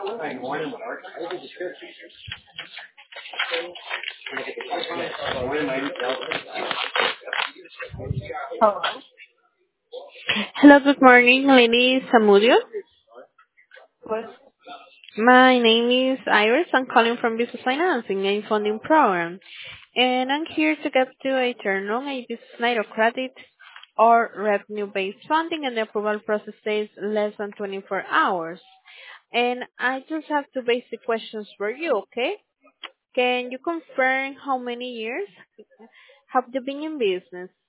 Hello. Hello, good morning, Lady Samudio. What? My name is Iris. I'm calling from Business Financing, a funding program, and I'm here to get to a turn on a business line of credit or revenue-based funding, and the approval process takes less than 24 hours. And I just have two basic questions for you, okay? Can you confirm how many years have you been in business?